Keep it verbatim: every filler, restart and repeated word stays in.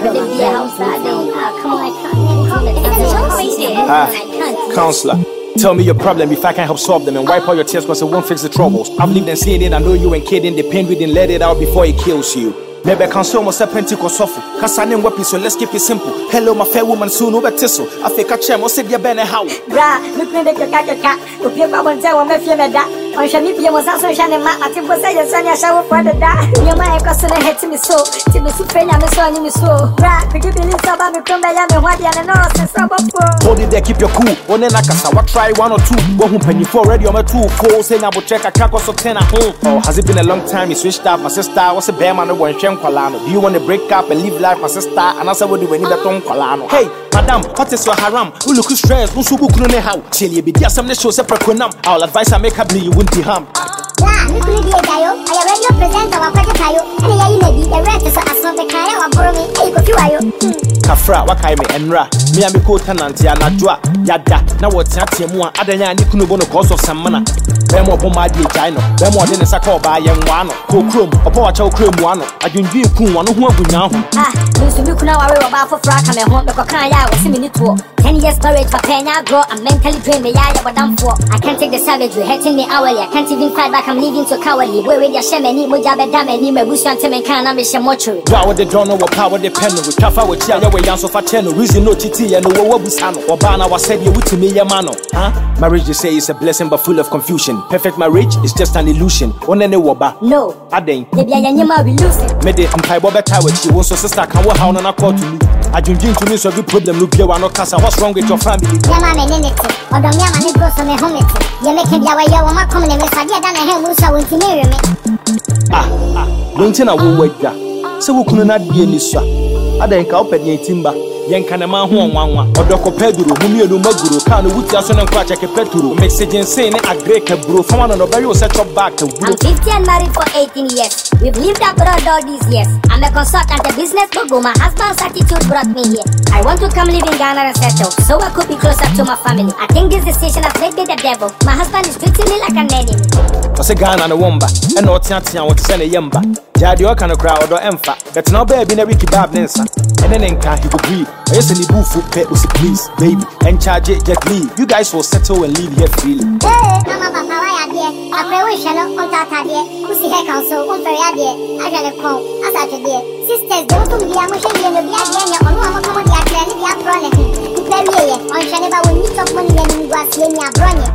Come on, I can't. Ah, counselor. Tell me your problem if I can help solve them and wipe all your tears cause it won't fix the troubles. I've lived and seen it, I know you ain't kidding. The pain we didn't let it out before it kills you. Maybe I can show myself Pentecost suffer. Cause I name weapons, so let's keep it simple. Hello, my fair woman, soon over tissue. I fake a chair, most of your banner how. Bra, look at the cat. If you want to tell me if you're that. On shall be was also shining my Martin was a son, I shall for the da. Your mind cousin head to me so. To me, Supreme, I'm son, you so. Bra, could you believe about me from the young and what the other nose and some of hold it there, keep your cool. One and I can try one or two. One who penny for already on my two. Four saying I will check a cack or ten at home. Oh, has it been a long time? You switched up, my sister was a bear man one shem colano. Do you want to break up and live life, my sister? And I said, what do we need a tongue colano? Hey, madam, what is your haram? Who look stressed? Who so book no how? Chili be there some show separate. I'll advise I make her bleed, you wouldn't be harmed. La, look at the Dayo. I already present our project. And I may be the rest of us not the kind of borrow me. Hey, go to Kafra, Wakaime, and Ra, Miami Co Tenanti, and Najua, Yada. Now what's that? Timua, Adana, Nikuno, cause of some mana. Bemo Pomadi, China, Bemo Dennis Sako by Young Wano, Cocrum, or Poacho Crum Wano. I didn't be Kun, one who will now. Ah, you look now about for Frack and home the Kokaya was a minute walk. Ten years marriage for Pena grow and mentally drain the Yaya, what I'm for. I can't take the savage, you're hitting me hourly. I can't even fight back, I'm leaving to cowardly. Where with your Shemani, Mujabe Damani, Mabusan Temekan, I'm a Shamochu. Power the donor, what power the pen with Kafa with Yaya, way down so far ten, reason no Titi and no Wabusano. Or Bana was said you to me, Yamano. Huh? Marriage, they say, is a blessing but full of confusion. Perfect marriage is just an illusion. On any waba. No, I didn't. Maybe I am losing. Made it and Pai Boba Tower, she wants to sister can work on a call to me. I didn't to me so good problem, look here, no casa. What's wrong with your family? Yama Menete, or the Yama goes on a home. You're making your way, you're my common and Miss Adia than a Helmusa will to marry me. Ah, ah, don't you know who wait there? So we could not be in this shop. I didn't help at the timber. Yankanama Huan, or Doco Pedro, whom you do Maguru, can with your son and Quack a Petru, Mexican saying a great bro from one of the barriers set up back. I'm fifty and married for eighteen years. We've lived abroad all these years. I'm a consultant, a business logo. My husband's attitude brought me here. I want to come live in Ghana and settle, so I could be closer to my family. I think this decision has made me the devil. My husband is treating me like an enemy. I say Ghana and a Womba, and not Tiantian want to send a Yamba. Jadi or kind of crowd or Emfa. That's not baby in a Ricky Bab Nensa. And then Enka, he could breathe. Yes, and the boo food pet was please, baby. And charge it, Jet Lee. You guys will settle and leave here freely. Hey, Mama, Papa, I dear. I pray we shall not contact her dear. Who see her counsel, one very dear. I shall have come, as I dear. Sisters, don't do the emotion in the Biadia, or no, I'm a common, the actually, the Abrone. Very, on Shaneba will meet up money and you are seeing your brony.